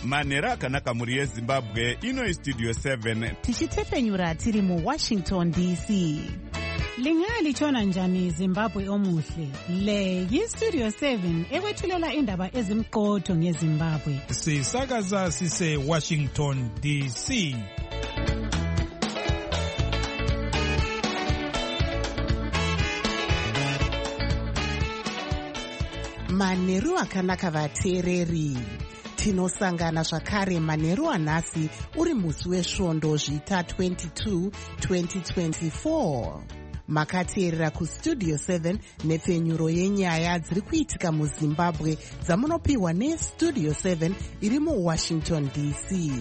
manhero akanaka mhuri yezimbabwe. Ino Studio 7 tichitepenyura tiri muWashington DC. Lingalitshona njani Zimbabwe omuhle? Le yiStudio 7 ekwethulela indaba ezimqotho ngeZimbabwe. Sisakaza sise Washington DC. Manheru akanaka vateereri. Tinosangana zvakare manheru anhasi uri musi wesvondo zvita 22 2024. Makateerera kuStudio 7 nepfenyuro yenyaya dziri kuitika muZimbabwe dzamunopiwa neStudio 7 iri muWashington DC.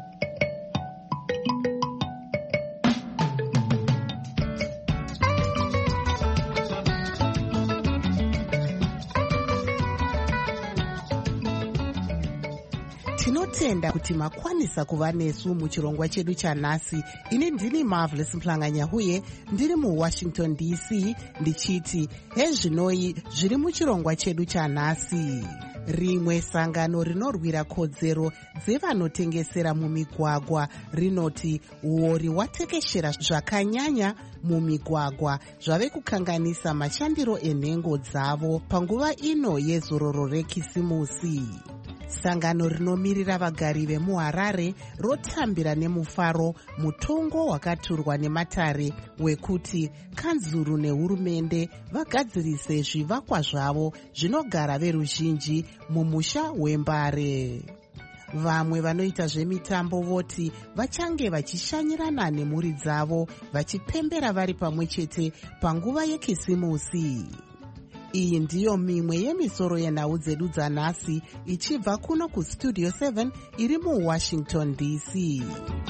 Tinotenda kuti makwanisa kuva nesu muchirongwa chedu chanhasi. Ini ndini Marvelous Mhlanganya huye ndiri muWashington DC ndichiti hezvinoi zviri muchirongwa chedu chanhasi. Rimwe sangano rinorwira kodzero dzevanotengesera mumigwagwa rinoti uori watekeshera zvakanyanya mumigwagwa zvave kukanganisa mashandiro enhengo dzavo panguva ino yezororo rekisimusi. Sangano rinomirira vagari vemuHarare rotambira nemufaro mutongo wakaturwa nematare wekuti kanzuru nehurumende vagadzirise zvivakwa zvavo zvinogara veruzhinji mumusha weMbare. Vamwe vanoita zvemitambo voti vachange vachishanyirana nemhuri dzavo vachipembera vari pamwe chete panguva yekisimusi. Iyi ndiyo mimwe yemisoro yenhau dzedu dzanhasi ichibva kuno kuStudio 7 iri muWashington DC.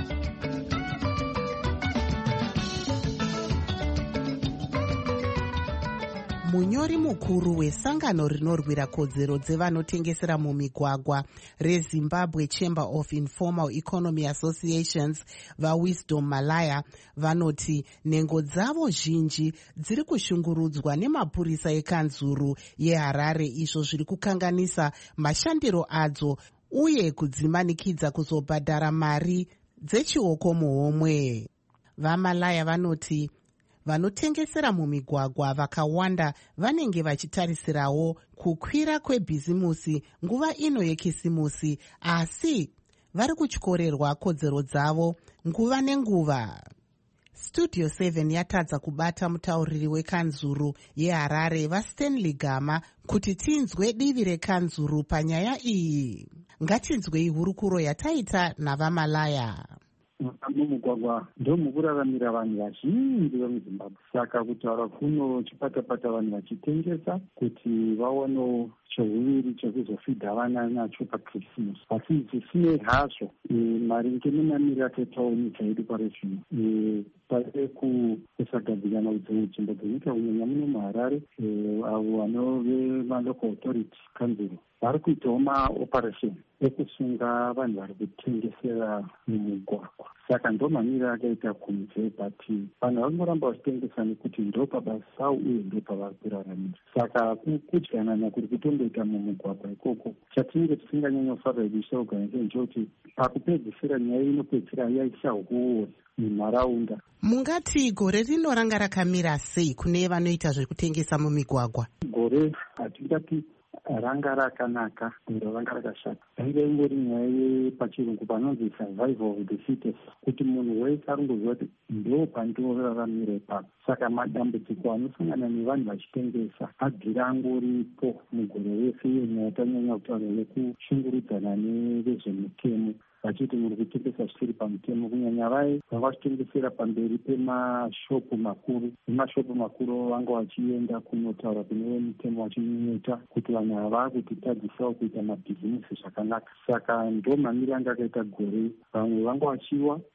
Munyori mukuru wesangano rinorwira kodzero dzevanotengesera mumigwagwa reZimbabwe Chamber of Informal Economy Associations vaWisdom Malaya vanoti nhengo dzavo zhinji dziri kushungurudzwa nemapurisa ekanzuru yeHarare izvo zviri kukanganisa mashandiro adzo uye kudzimanikidza kuzobhadhara mari dzechioko muhomwe. VaMalaya vanoti vanotengesera mumigwagwa vakawanda vanenge vachitarisirawo kukwira kwebhizimusi nguva ino yekisimusi, asi vari kutyorerwa kodzero dzavo nguva nenguva. Studio 7 yatadza kubata mutauriri wekanzuru yeHarare vaStanley Gama kuti tinzwe divi rekanzuru panyaya iyi. Ngatinzwei hurukuro yataita navaMalaya. Mumugwagwa ndomukuraramira vanhu vazhinji vemuZimbabwe, saka kutaura kuno chipata-pata vanhu vachitengesa kuti vaonewo chehuviri chekuzofidha vana nacho pakrisimasi. Asi zvisinei hazvo, maringe nemamiriro akaitawo nyika yedu pari zvino, pari kusagadzirana kudzimwe nzvimbo dzenyika kunyanya muno muHarare, avo vanove malocal authority kanzuro vari kuitawo maoperation ekusunga vanhu vari kutengesera mumugwagwa. Saka ndo mamiriro akaita kunze, but vanhu vangoramba vachitengesa nekuti ndo pabasa pavo uye ndo pavari kuraramira. Saka kudyanana kuri kutongoita mumugwagwa ikoko. Chatinenge tisinganyanyofarira idisoganise nchoti pakupedzisira nyaya inopedzisira yaisa huo munharaunda. Mungati gore rino ranga rakamira sei kune vanoita zvekutengesa mumigwagwa? Gore hatingati ranga rakanaka, ranga rakashata. Ranga ingori nyaya yepachirungu panonzi survival of the fittest, kuti munhu wese aringoziva kuti ndo pandinoraramira ipapo. Saka madambudziko anosangana nevanhu vachitengesa abvira angoripo mugore wese. Iyo nyaya tanyanya kutaura nekushungurudzana nevezvemutemo vachiti muri kutengesa zvisiri pamutemo, kunyanya vai vanga vachitengesera pamberi pemashopu makuru. Nemashopu makuru vanga vachienda kunotaura kune mutemo vachinyeta kuti vanhu ava kuti tadzisawo kuita mabhizimusi zvakanaka. Saka ndo mamiriro anga akaita gore. Vamwe vanga vachiwa,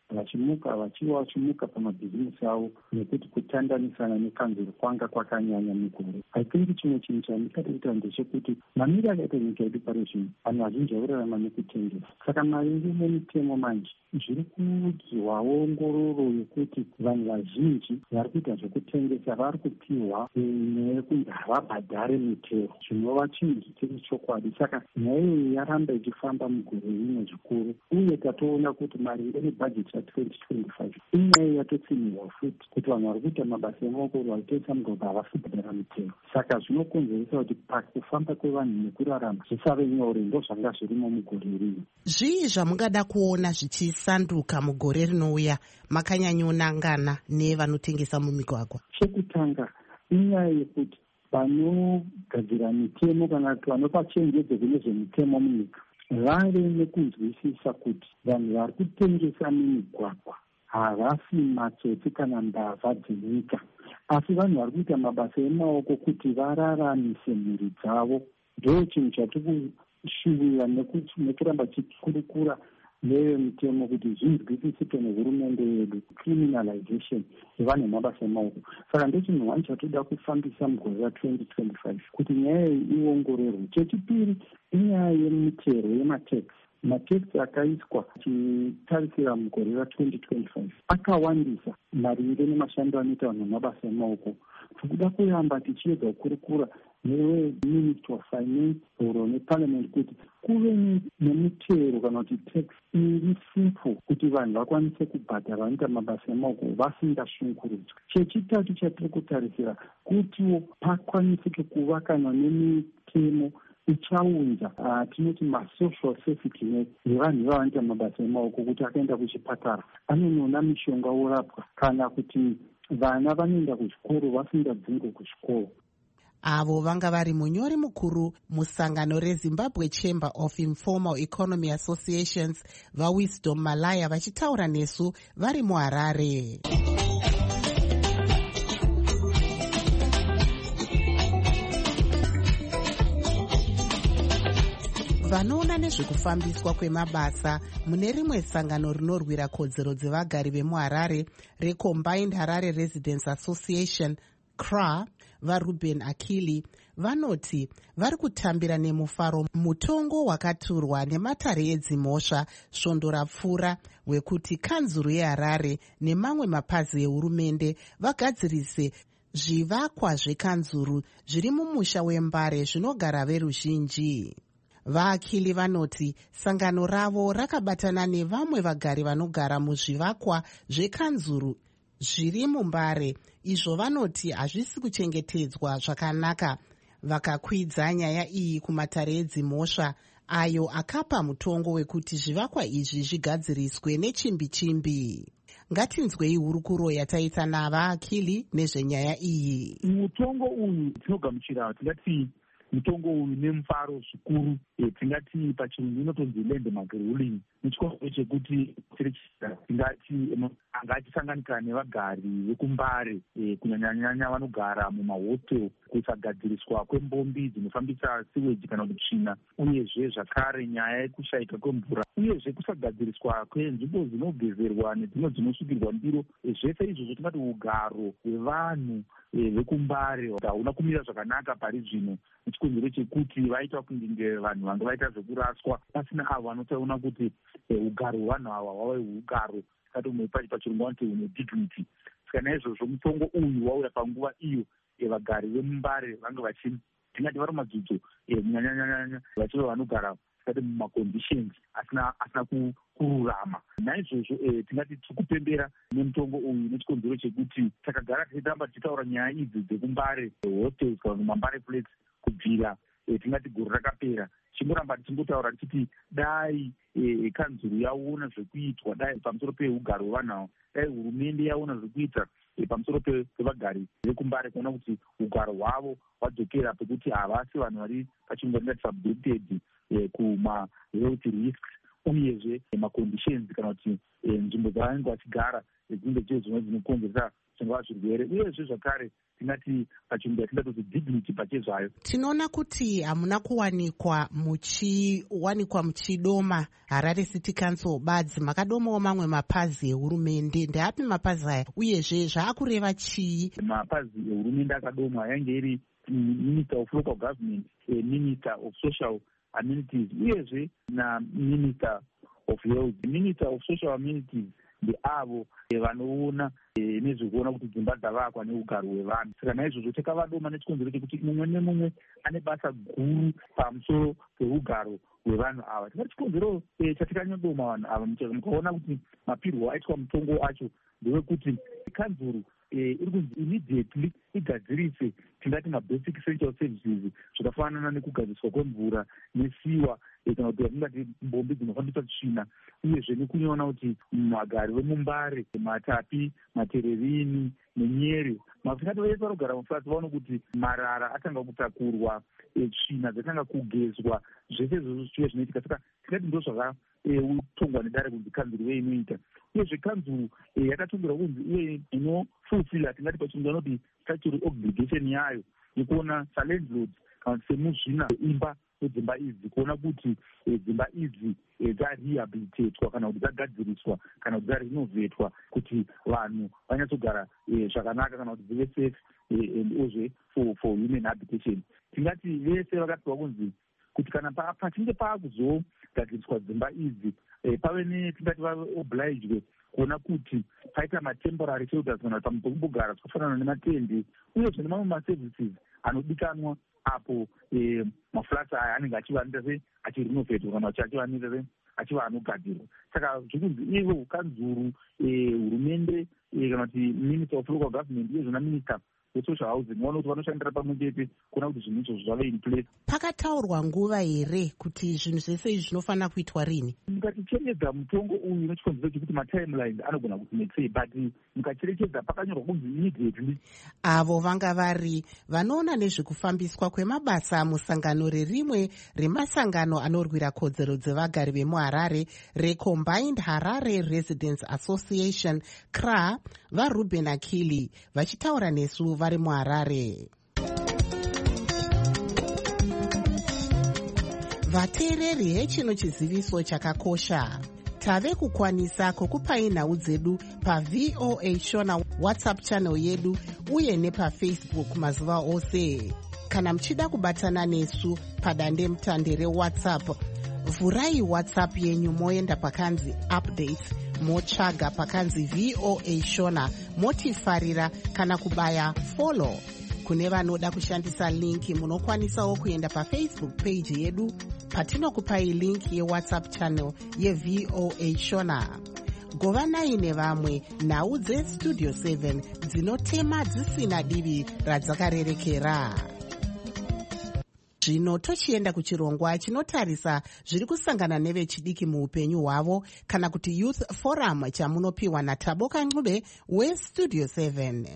vachimuka vachimuka pamabhizimusi avo nekuti kutandanisana nekanzuro kwanga kwakanyanya mugore. I think chimwe chinhu chandikada kuita ndechekuti mamiri akaita nyika yedu pari zvino vanhu vazhinji vakurarama nekutengesa. Saka maringe nemitemo manje zviri kuudzwawo ongororo yekuti vanhu vazhinji vari kuita zvekutengesa vari kupiwa neyekuti havabhadhare mitero, zvinova chinhu chisiri chokwadi. Saka nyaya iyi yaramba ichifamba mugore rimwe zvikuru, uye tatoona kuti maringe nebhajeti ya2025 inyaya yatotsinirwa futi kuti vanhu vari kuita mabasa emaoko vachitoisa mugwagwa havasi kubhadhara mitero. Saka zvinokonzeresa kuti pakufamba kwevanhu nekurarama zvisave nyore. Ndo zvanga zvirimo mugore rino. Zvii zvamungada kuona zvichisanduka mugore rinouya makanyanyonangana nevanotengesa mumigwagwa? Chekutanga inyaya yekuti vanogadzira mitemo kana kuti vanopa chenjedzo kune zvemitemo munyika vave nekunzwisisa kuti vanhu vari kutengesa mumigwagwa havasi matsotsi kana mbavha dzenyika, asi vanhu vari kuita mabasa emaoko kuti vararamise mhuri dzavo. Ndo chinhu chatiri kushuvira nekuramba chikurukura nevemitemo kuti zvinzwisisike nehurumende yedu, criminalization yevanhu vemabasa emaoko. Saka ndochinhu wani chatoda kufambisa mugore ra2025 kuti nyaya iyi iongororwe. Chechipiri inyaya yemitero yematax. Matax akaiswa achitarisira mugore ra2025 akawandisa maringe nemashando anoita vanhu vemabasa emaoko. Tikuda kuyamba tichiedza kukurukura neweminister of finance oro neparliament kuti kuve nemitero kana kuti tax iri simple kuti vanhu vakwanise kubhadhara vanoita mabasa emaoko vasingashungurudzwi. Chechitatu chatiri kutarisira kutiwo pakwanisike kuva kana nemitemo ichaunza tinoti masocial safety net yevanhu vavanoita mabasa emaoko, kuti akaenda kuchipatara anonoona mishonga orapwa, kana kuti vana vanoenda kuzvikoro vasingadzingwe kuzvikoro. Avo vanga vari munyori mukuru musangano reZimbabwe Chamber of Informal Economy Associations vaWisdom Malaya vachitaura nesu vari muHarare. Vanoona nezvekufambiswa kwemabasa mune rimwe sangano rinorwira kodzero dzevagari vemuHarare reCombined Harare Residents Association CRA vaRuben Akili vanoti vari kutambira nemufaro mutongo wakaturwa nematare edzimhosva svondo rapfuura wekuti kanzuru yeHarare nemamwe mapazi ehurumende vagadzirise zvivakwa zvekanzuru zviri mumusha wembare zvinogara veruzhinji. VaAkili vanoti sangano ravo rakabatana nevamwe vagari vanogara muzvivakwa zvekanzuru zviri mumbare, izvo vanoti hazvisi kuchengetedzwa zvakanaka. Vakakwidza nyaya iyi kumatare edzimhosva ayo akapa mutongo wekuti zvivakwa izvi zvigadziriswe nechimbi-chimbi. Ngatinzwei hurukuro yataita navaAkili nezvenyaya iyi. Mutongo uyu tinogamuchira tingati mutongo uyu nemufaro zvikuru, tingati pachirungu inotonzi landmark ruling, nechikonzero chekuti tingati anga achisanganikana nevagari vekumbare kunyanyanyanya vanogara mumahostel, kusagadziriswa kwembombi dzinofambisa siweji kana kuti tsvina, uyezve zvakare nyaya yekushayika kwemvura, uyezve kusagadziriswa kwenzvimbo dzinogezerwa nedzimwe dzinosukirwa ndiro. Zvese izvozvo tingati ugaro hwevanhu vekumbare hauna kumira zvakanaka pari zvino, nechikonzero chekuti vaita kunge vanhu vanga vaita zvekuraswa pasina avo vanotaura kuti ugaro hwevanhu ava hwave ugaro kati umwe pachirungu vanoti une dignity. Saka naizvozvo mutongo uyu wauya panguva iyo vagari vemumbare vanga tingati vari madzudzu munyanyanyanya vachiva vanogara tikati mumaconditions asina kururama. Naizvozvo tingati tiri kupembera nemutongo uyu nechikonzero chekuti takagara tichitamba tichitaura nyaya idzi dzekumbare hostels kana mambare flats kubvira tingati gore rakapera, chingoramba tichingotaura tichiti dai kanzuru yaona zvekuitwa dai pamusoro peugaro hwevanhu avo, dai hurumende yaona zvekuita pamusoro pevagari vekumbare, kuona kuti ugaro hwavo hwadzokera pekuti havasi vanhu vari pachirungu tingati subjected kuma-health risks, uyezve maconditions kana kuti nzvimbo dzavanenge vachigara dzinenge dziri dzimwe dzinokonzeresa zvingava zvirwere, uyezve zvakare tingati pachirungu yatingati dignity pachezvayo. Tinoona kuti hamuna kuwanikwa muchidoma Harare City Council badzi, makadomawo mamwe mapazi ehurumende. Ndeapi mapazi aya uyezve zvaakureva chii? Mapazi ehurumende akadomwa yange iri Minister of Local Government, Minister of Social Amenities uyezve naMinister of Health. Minister of Social Amenities ndeavo vanoona nezvekuona kuti dzimba dzavakwa neugaro hwevanhu. Saka naizvozvo takavadoma nechikonzero chekuti mumwe nemumwe ane basa guru pamusoro peugaro hwevanhu ava. Tingati chikonzero chatikanyodoma vanhu ava mukaona kuti mapirwo aitwa mutongo acho ndewekuti kanzuru iri kunzi immediately igadzirise tingati mabasic essential services zvakafanana nekugadziriswa kwemvura nesiwa kana kuti tingati mbombi dzinofambisa tsvina, uyezve nekunyona kuti magari vemumbare, matapi, matererini nenyere mafikati vese vanogara muflatsi vaone kuti marara atanga kutakurwa, tsvina dzatanga kugezwa, zvese izvozvo zvichiva zvinoitika. Saka tingati ndo zvakatongwa nedare kunzi kanzuru veinoita. Uyezve kanzuru yakatongera kunzi iye inofulfila tingati pachirungu anoti statutory obligation yayo yekuona salandlords kana semuzvina imba dzimba idzi kuona kuti dzimba idzi dzarehabilitatwa kana kuti dzagadziriswa kana kuti dzarenovetwa kuti vanhu vanyatsogara zvakanaka kana kuti dzive safe and also for human habitation. Tingati vese vakapiwa kunzi kuti kana pachinge paakuzogadziriswa dzimba idzi pave netingati vaobligwe kuona kuti paita matemporary shelters kana kuti pamumbogara zvakafanana nematende uyezve nemamwe maservices anodikanwa apo maflats aya anenge achivanita se achirinovetwa kana kuti achiva anogadzirwa. Saka zvikunzi ivo kanzuru, hurumende kana kuti Minister of Local Government uyezve naMinister wesocial housing vaona kuti vanoshandira pamwe chete kuona kuti zvinhu izvo zvave in place. Pakataurwa nguva here kuti zvinhu zvese izvi zvinofanira kuitwa rini? Mukatichenjedza mutongo uyu nechikonzero chekuti matimelines anogona kuti netsei, but mukacherechedza pakanyorwa kunzi immediately. Avo vanga vari vanoona nezvekufambiswa kwemabasa musangano rerimwe remasangano anorwira kodzero dzevagari vemuharare reCombined Harare Residents Association CRA, vaRuben Akili vachitaura nesu vari muHarare. Vateereri, hechino chiziviso chakakosha. Tave kukwanisa kukupai nhau dzedu paVOA Shona WhatsApp channel yedu uye nepaFacebook mazuva ose. Kana muchida kubatana nesu padande mutande reWhatsApp, vhurai WhatsApp yenyu moenda pakanzi updates, motsvaga pakanzi VOA Shona, motifarira kana kubaya follow. Kune vanoda kushandisa linki munokwanisawo kuenda paFacebook page yedu patinokupai link yeWhatsApp channel yeVOA Shona. Govanai nevamwe nhau dzeStudio 7 dzinotema dzisina divi radzakarerekera. Zvino tochienda kuchirongwa chinotarisa zviri kusangana nevechidiki muupenyu hwavo kana kuti Youth Forum chamunopiwa naThabo Kanxube weStudio 7.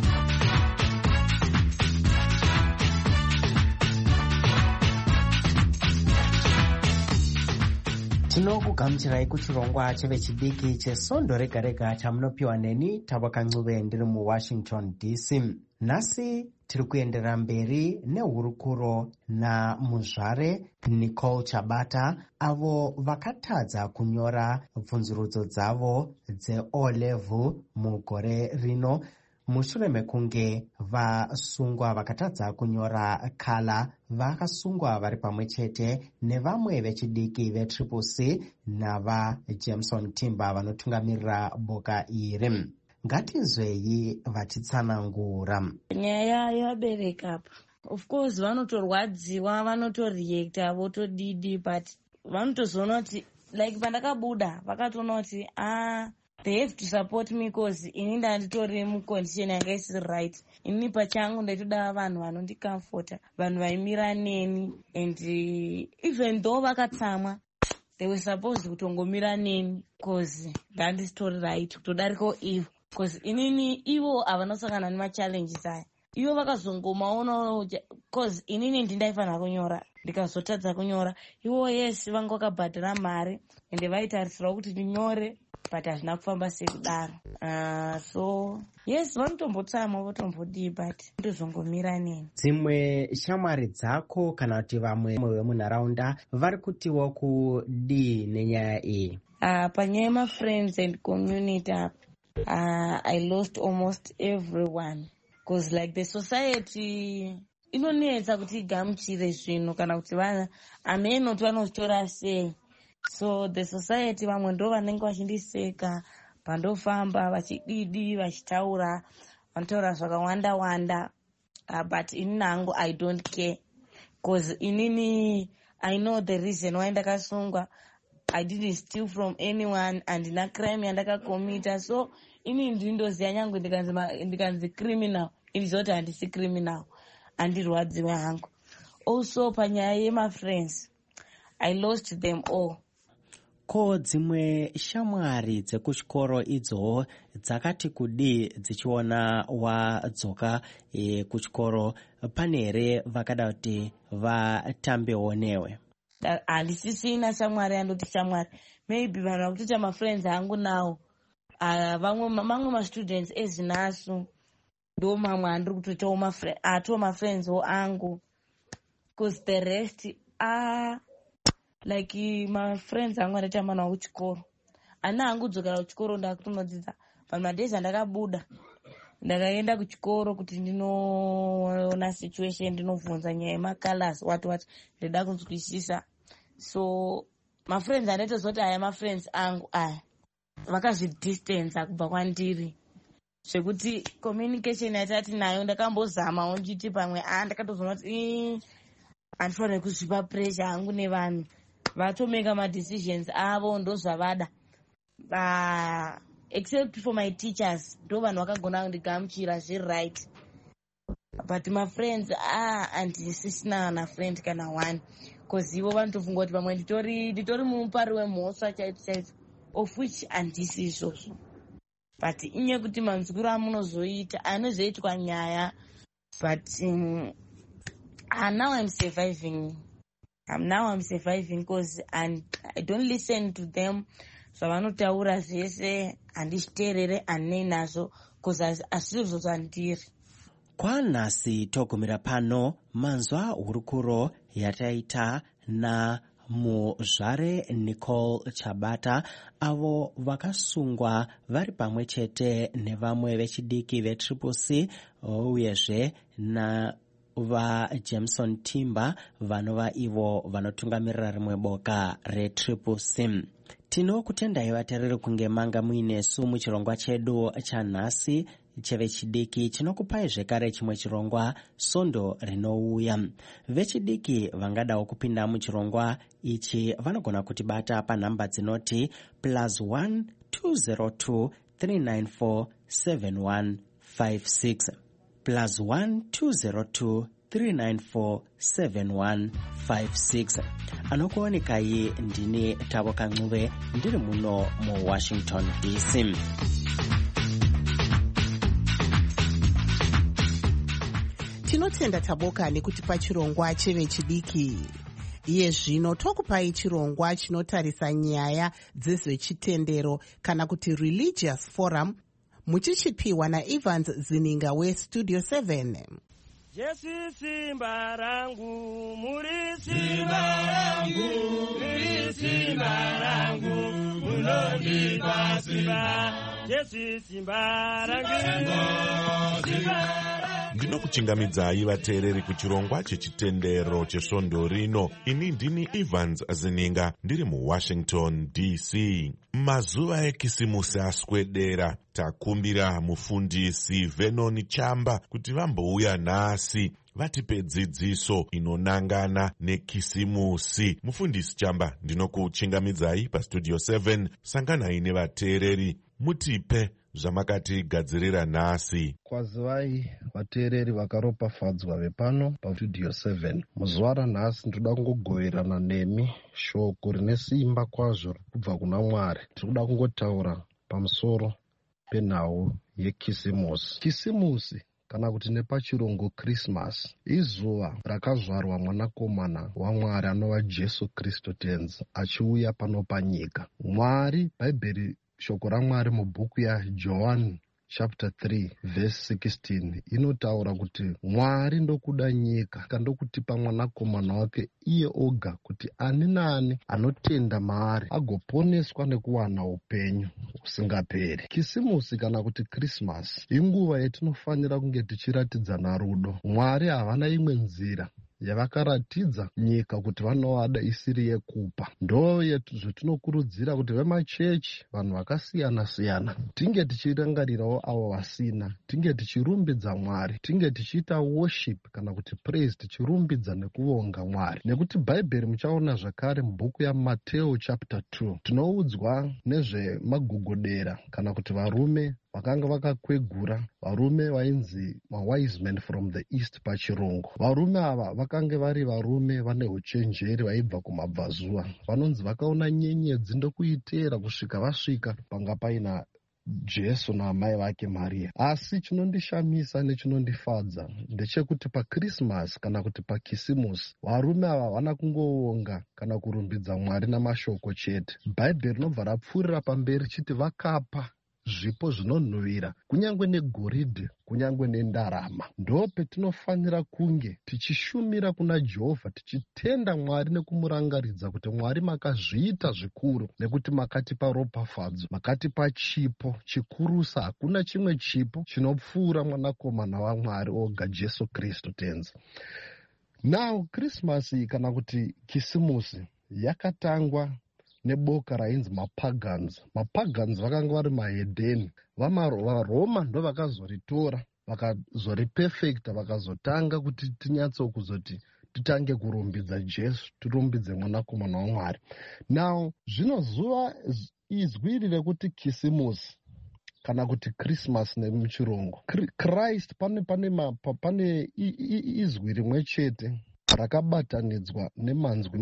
Tinokugamuchirai kuchirongwa chevechidiki chesondo rega rega chamunopiwa neni Thabo Kanxube ndiri muWashington DC. Nhasi tiri kuenderera mberi nehurukuro namuzvare Nicole Chabata avo vakatadza kunyora bvunzurudzo dzavo dzeO-level mugore rino mushure mekunge vasungwa vakatadza kunyora kala vakasungwa vari pamwe chete nevamwe vechidiki veCCC navaJameson Timber vanotungamirira boka iri. Ngatinzwei vachitsanangura. Nyaya yabereka apa. Of course vanotorwadziwa, vanotoreacta, votodidi, but vanotozoona kuti like pandakabuda vakatoona kuti they have to support me because ini ndanditori mucondition yanga isiri right. Ini pachangu ndaitoda vanhu vanondicomforta, vanhu vaimira neni, and even though vakatsamwa they were supposed kutongomira neni because ndanditori right kutodariko ivo, because inini ivo avanosangana nemachallenges aya. Ivo vakazongomaona because inini ndindaifanira kunyora ndikazotadza kunyora. Ivo yes vanga vakabhadhara mari ende vaitarisirawo kuti ndinyore but hazvina kufamba sekudaro. So yes, vanotombotsamwa votombodii, but ndozvongomira neni. Dzimwe shamwari dzako kana kuti vamwe vemunharaunda vari kutiwo kudii nenyaya iyi? Panyaya yema-friends and community, I lost almost everyone because like the society inonetsa kuti igamuchire zvinhu kana kuti vana amenoti vanozvitora sei. So the society vamwe ndo vanenge vachindiseka pandofamba vachididi vachitaura vanotaura zvakawanda wanda, but ini nangu I don't care because inini I know the reason why ndakasungwa. I didn't steal from anyone andina crime yandakakomita, so ini ndindoziya nyange ndikanzi criminal indizoti handisi criminal, handirwadziwe hangu. Also panyaya yema-friends, I lost them all. Ko dzimwe shamwari dzekuchikoro idzo dzakati kudii dzichiona wadzoka kuchikoro? Pane here vakada kuti vatambewo newe? Handisisina shamwari andoti shamwari, maybe vanhu vakutoita ma-friends angu nawo, mamwe ma-students ezinasu ndo mamwe andiri kutoitawo ma-friends angu, because the rest like ma-friends angu andaita mwana wakuchikoro. Ana angu dzokera kuchikoro ndakutonodzidza pamadhezi andakabuda ndakaenda kuchikoro kuti ndinoona situation, ndinovhunza nyaya yema-colors what ndida kunzwisisa. So ma-friends andaitozoti aya ma-friends angu aya vakazvidistance kubva kwandiri, zvekuti communication yatati nayo ndakambozamawo nditi pamwe ndakatozoona kuti handifanire kuzvipa pressure hangu nevanhu, vatomeka ma-decisions avo ndozvavada. Except for my teachers ndo vanhu vakagona kundigamuchira zviright, but ma-friends handisisina na-friend kana one, because ivo vanotofunga kuti pamwe nditori mupari wemhosva chaito, of which handisi izvozvo. But inye kuti manzwiro amunozoita anozoitwa nyaya, but now I'm surviving because I don't listen to them. Zvavanotaura zvese handizviteerere, handinei nazvo because hazvisi zvandiri. Kwanhasi togumira pano manzwa hurukuro yataita namuzvare Nicole Chabata, avo vakasungwa vari pamwe chete nevamwe vechidiki veTriple-C uyezve vaJameson Timber vanova ivo vanotungamirira rimwe boka reTriple-C. Tinokutendai vateereri kunge manga muinesu muchirongwa chedu chanhasi chevechidiki. Tinokupai zvekare chimwe chirongwa Svondo rinouya. Vechidiki vangadawo kupinda muchirongwa ichi vanogona kutibata panhamba dzinoti +1 202 394 7156 +1 202 3947156. Anokuonekai ndini Tabo Kancuve ndiri muno muWashington DC. Tinotenda Taboka nekutipa chirongwa chevechidiki. Iye zvino tokupai chirongwa chinotarisa nyaya dzezvechitendero kana kuti Religious Forum, muchichipiwa naEvans Zininga weStudio 7. Jesu simba rangu, muri simba rangu, muri simba rangu, munondipa simba. Jesu simba rangu, simba rangu. Ndinokuchingamidzai vateereri kuchirongwa chechitendero chesvondo rino. Ini ndini Evans Zininga ndiri muWashington DC. Mazuva ekisimusi aswedera, takumbira mufundisi Vernon Chamba kuti vambouya nhasi vatipe dzidziso inonangana nekisimusi. Mufundisi Chamba, ndinokuchingamidzai paStudio 7. sanganai nevateereri mutipe zvamakatigadzirira nhasi. Kwazivai vateereri vakaropafadzwa vepano paStudio 7. Muzuva ranhasi ndoda kungogoverana nemi shoko rine simba kwazvo kubva kuna Mwari. Tinoda kungotaura pamusoro penhau yekisimusi. Kisimusi kana kuti nepachirungu Christmas izuva rakazvarwa mwanakomana waMwari anova Jesu Kristu tenzi achiuya pano panyika. Mwari, Bhaibheri shoko raMwari mubhuku yaJohani chapter 3 verse 16 inotaura kuti Mwari ndokuda nyika ndokutipa mwanakomana wake iye oga kuti ani naani anotenda maari agoponeswa nekuwana upenyu usingaperi. Kisimusi kana kuti Christmas inguva yatinofanira kunge tichiratidzana rudo. Mwari havana imwe nzira yavakaratidza nyika kuti vanovada isiri yekupa. Ndo zvetinokurudzira kuti vemachechi, vanhu vakasiyana-siyana, tinge tichirangarirawo avo vasina, tinge tichirumbidza Mwari, tinge tichiita worship kana kuti praise, tichirumbidza nekuvonga Mwari. Nekuti Bhaibheri muchaona zvakare mubhuku yaMateo chapter 2 tinoudzwa nezvemagogodera kana kuti varume vakanga vakakwegura, varume vainzi wise men from the east pachirungu. Varume ava vakanga vari varume vane uchenjeri vaibva kumabvazuva. Vanonzi vakaona nyenyedzi ndokuiteera kusvika vasvika panga paina Jesu naamai vake Maria. Asi chinondishamisa nechinondifadza ndechekuti paKrismas kana kuti pakisimusi varume ava vana kungovonga kana kurumbidza Mwari namashoko chete. Bhaibheri rinobva rapfuurira pamberi chiti vakapa zvipo zvinonhuhwira, kunyange negoridhe, kunyange nendarama. Ndo petinofanira kunge tichishumira kuna Jehovha, tichitenda Mwari nekumurangaridza kuti Mwari makazviita zvikuru, nekuti makatipa ropafadzo, makatipa chipo chikurusa. Hakuna chimwe chipo chinopfuura mwanakomana waMwari oga, Jesu Kristu tenzi. Now Christmas kana kuti kisimusi yakatangwa neboka rainzi mapagans. Mapagans vakanga vari mahedheni. VaRoma ndo vakazoritora vakazoripefekta, vakazotanga kuti kuzoti titange kurumbidza Jesu, tirumbidze mwanakomana waMwari. Now zvino zuva izwi rekuti kisimusi kana kuti Christmas nemuchirungu, Christ pane izwi rimwe chete rakabatanidzwa nemanzwi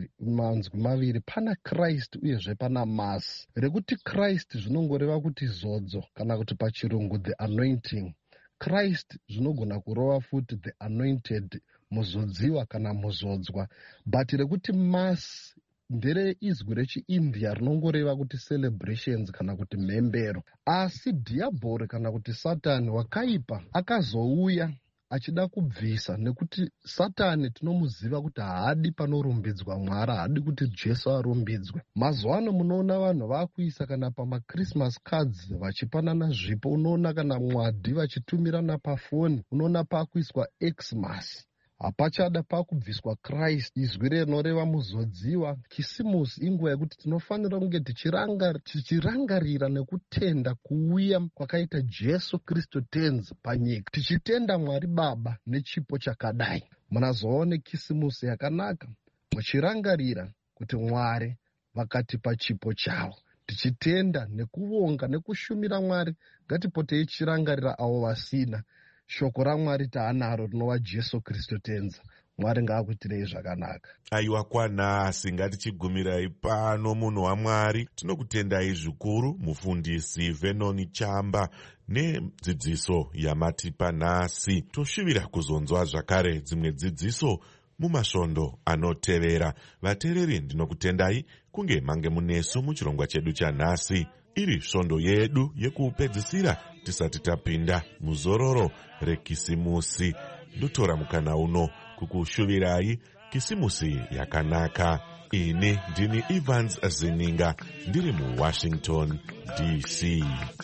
maviri. Pana Christ uyezve pana Mass. Rekuti Christ zvinongoreva kuti zodzo kana kuti pachirungu the anointing. Christ zvinogona kurova futi the anointed, muzodziwa kana muzodzwa. But rekuti Mass ndere izwi rechiIndia rinongoreva kuti celebrations kana kuti mhembero. Asi dhiabhori kana kuti Satani wakaipa akazouya achida kubvisa, nekuti Satani tinomuziva kuti haadi panorumbidzwa Mwari, haadi kuti Jesu arumbidzwe. Mazuwano munoona vanhu vakuisa kana pamaChristmas cards vachipanana zvipo, unoona kana mwadi vachitumirana pafoni, unoona pakuiswa Xmas. Hapachada pakubviswa Christ. Izwi rinoreva muzodziwa. Kisimusi inguva yekuti tinofanira kunge tichirangarira nekutenda kuuya kwakaita Jesu Kristu tenzi panyika, tichitenda Mwari Baba nechipo chakadai. Munazoone kisimusi yakanaka muchirangarira kuti Mwari vakatipa chipo chavo, tichitenda nekuvonga nekushumira Mwari. Ngatipotei tichirangarira avo vasina. Shoko raMwari taanaro rinova Jesu Kristu tenza. Mwari ngaakuitirei zvakanaka. Aiwa kwanhasi, ngatichigumirai pano munhu waMwari. Tinokutendai zvikuru mufundisi Venoni Chamba nedzidziso yamatipa nhasi. Toshuvira kuzonzwa zvakare dzimwe dzidziso mumasvondo anotevera. Vateereri, ndinokutendai kunge mange munesu muchirongwa chedu chanhasi. Iri svondo yedu yekupedzisira tisati tapinda muzororo rekisimusi. Ndotora mukana uno kukushuvirai kisimusi yakanaka. Ini ndini Evans Zininga, ndiri muWashington DC.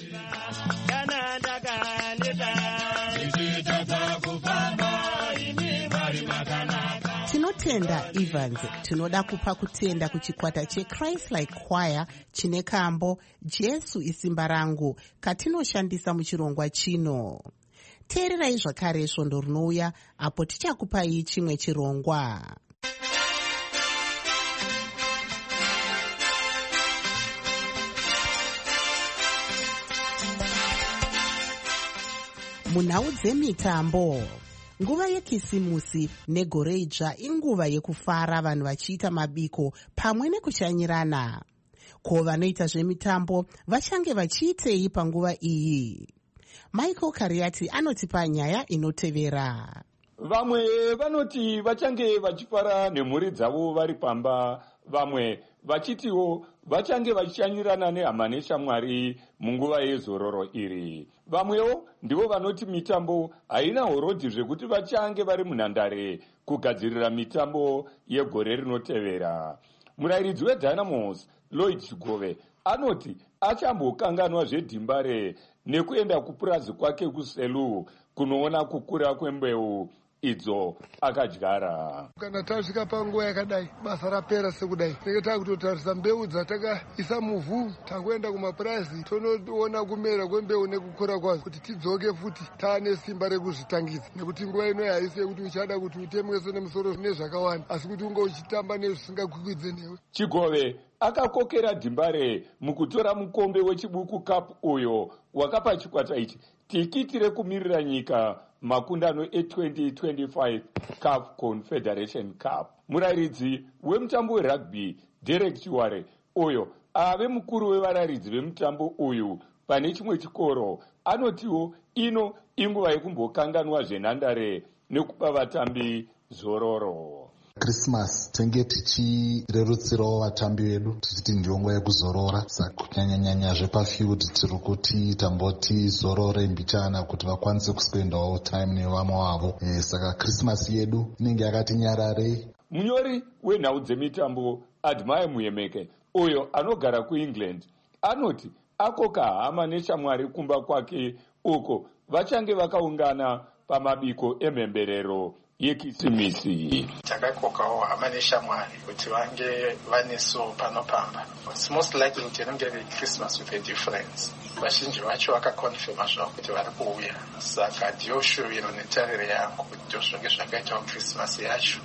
Tinotenda Evans. Tinoda kupa kutenda kuchikwata cheChrist Like Choir chine kambo Jesu isimba rangu katinoshandisa muchirongwa chino. Teererai zvakare svondo rinouya apo tichakupai chimwe chirongwa. Munhau dzemitambo. Nguva yekisimusi negore idzva inguva yekufara, vanhu vachiita mabiko pamwe nekushanyirana. Ko vanoita zvemitambo vachange vachiitei panguva iyi? Michael Kariati anotipa nyaya inotevera. Vamwe vanoti vachange vachifara nemhuri dzavo vari pamba vamwe vachitiwo vachange vachishanyirana nehama neshamwari munguva yezororo iri. Vamwewo ndivo vanoti mitambo haina horodhi zvekuti vachange vari munhandare kugadzirira mitambo yegore rinotevera. Murayiridzi weDynamos Lloyd Chigove anoti achambokanganwa zvedhimbare nekuenda kupurazi kwake kuSelu kunoona kukura kwembeu idzo akadyara. Kana tasvika panguva yakadai basa rapera sekudai tenge takutotarisa mbeu dzatakaisa muvhu tangoenda kumapurazi tonoona kumera kwembeu nekukura kwazo kuti tidzoke futi taane simba rekuzvitangidza, nekuti nguva ino haisi yekuti uchada kuti utemweso nemusoro nezvakawanda asi kuti unge uchitamba nezvisingakwikvidze newe. Chigove akakokera dhimbare mukutora mukombe wechibuku cup uyo wakapa chikwata ichi tikiti rekumirira nyika makundano e2025 CAF Confederation Cup. Murayiridzi wemutambo werugby Derek Chiware uyo ave mukuru wevarayiridzi vemutambo uyu pane chimwe chikoro anotiwo ino inguva yekumbokanganwa zvenhandare nekupa vatambi zororo. Christmas tenge tichirerutsirawo vatambi vedu tichiti ndiyo nguva yekuzorora, saka kunyanyanyanya zvepafield tiri kuti tamboti zorore mbichana kuti vakwanise kuspendawo time nevamwe wavo. Saka Christmas yedu inenge yakati nyararei. Munyori wenhau dzemitambo Admire Muyemeke uyo anogara kuEngland anoti akoka hama neshamwari kumba kwake uko vachange vakaungana pamabiko emhemberero yekisimisi. Takakokawo hama neshamwari kuti vange vaneso panopamba. It's most likely kuti inenge iri Christmas with a difference. Vazhinji vacho vakakonfirma zvavo kuti vari kuuya, saka ndiyo shuviro netariro yangu kuti ndozvonge zvakaitawo Christmas yacho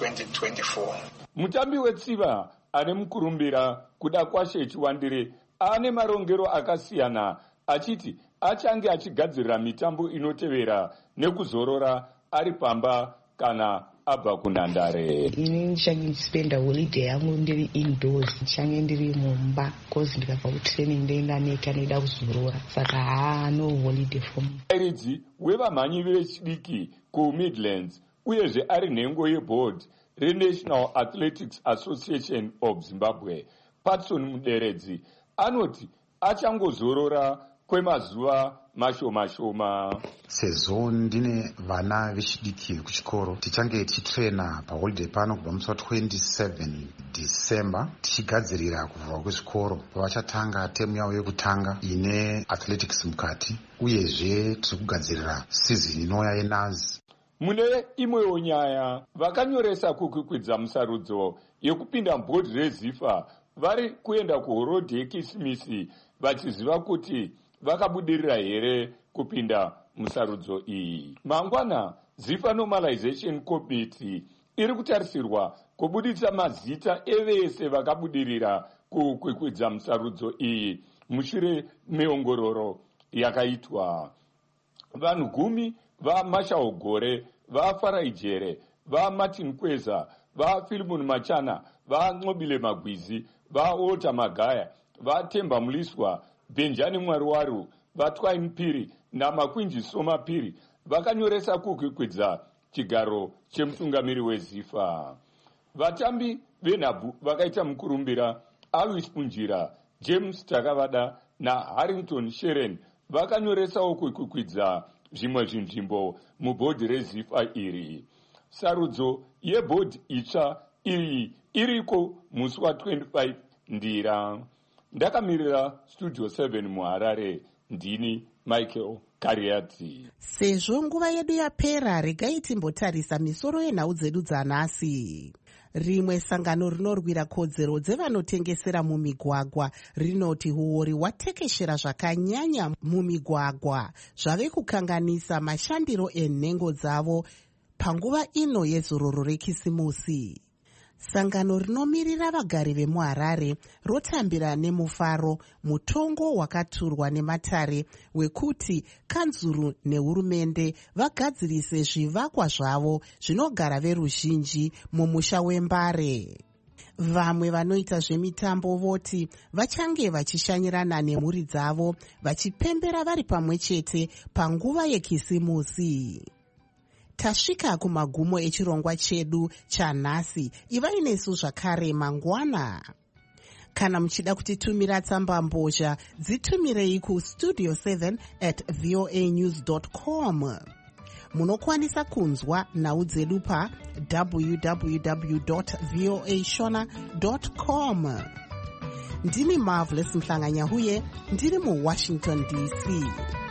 ya2024. Mutambi wetsiva ane mukurumbira kuda kwashe Chiwandire ane marongero akasiyana achiti achange achigadzirira mitambo inotevera nekuzorora ari pamba kana abva kunhandare. Ini ndichange ndispenda holiday yangu ndiri indoors, ndichange ndiri mumba because ndikabva kutraining ndoenda neta noida kuzorora, saka no holiday for me. Muridzi wevamhanyi vechidiki kuMidlands uyezve ari nhengo yeboard reNational Athletics Association of Zimbabwe Patson Muderedzi anoti achangozorora kwemazuva mashoma. Sezvo ndine vana vechidiki kuchikoro tichange tichitrena paholiday pano kubva musi wa27 December tichigadzirira kuvhurwa kwezvikoro pavachatanga temu yavo yekutanga ine athletics mukati, uyezve tiri kugadzirira season inouya yeNAS. Mune imwewo nyaya vakanyoresa kukwikwidza musarudzo yekupinda mbhodhi reZIFA vari kuenda kuhorodhi yekisimisi vachiziva kuti vakabudirira here kupinda musarudzo iyi. Mangwana ZIFA Normalization Committee iri kutarisirwa kubuditsa mazita evese vakabudirira kukwikwidza musarudzo iyi mushure meongororo yakaitwa. Vanhu 10 vaMashahogore, vaFaraijere, vaMartin Kweza, vaPhilimon Machana, vaNxobile Magwizi, vaOlta Magaya, vaTemba Muliswa, Benjani Mwariwaru, vaTwain Phiri naMakwinji Soma Phiri vakanyoresa kukwikwidza chigaro chemutungamiri weZIFA. Vatambi venhabvu vakaita mukurumbira Alois Punjira, James Takavada naHarrington Sheren vakanyoresawo kukwikwidza zvimwe zvinzvimbo mubhodhi reZIFA iri. Sarudzo yebhodhi itsva iyi iriko musi wa25 Ndira. Ndakamirira Studio 7 muHarare, ndini Michael Kariati. Sezvo nguva yedu yapera, regai timbotarisa misoro yenhau dzedu dzanhasi. Rimwe sangano rinorwira kodzero dzevanotengesera mumigwagwa rinoti huori hwatekeshera zvakanyanya mumigwagwa zvave kukanganisa mashandiro enhengo dzavo panguva ino yezororo rekisimusi. Sangano rinomirira vagari vemuHarare rotambira nemufaro mutongo wakaturwa nematare wekuti kanzuru nehurumende vagadzirise zvivakwa zvavo zvinogara veruzhinji mumusha weMbare. Vamwe vanoita zvemitambo voti vachange vachishanyirana nemhuri dzavo vachipembera vari pamwe chete panguva yekisimusi. tasvika kumagumo echirongwa chedu chanhasi. Ivai nesu zvakare mangwana. Kana muchida kutitumira tsamba mbozha, dzitumirei kustudio7@voanews.com. Munokwanisa kunzwa nhau dzedu pa www.voashona.com. Ndini Marvelous Mhlanganyahuye, ndiri muWashington DC.